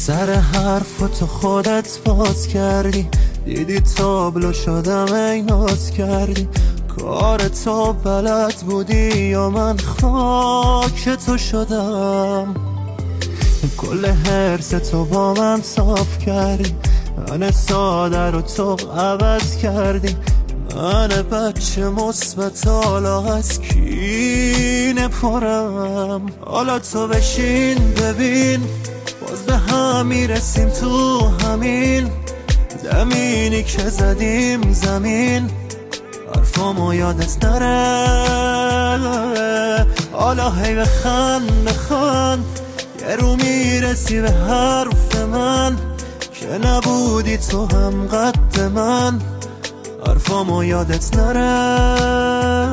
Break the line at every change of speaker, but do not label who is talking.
سر حرف تو خودت باز کردی، دیدی تابلو شدم ای ناز کردی. کار تو بلد بودی یا من خاک تو شدم؟ کل حرص تو با من صاف کردی، من ساده رو تو عوض کردی. من بچه مثبت حالا از کینه پرم. حالا تو بشین ببین باز به هم میرسیم تو همین زمینی که زدیم زمین. حرفامو یادت نره، حالا هی بخند بخند، یه رو میرسی به حرف من که نبودی تو هم قد من. حرفامو یادت نره.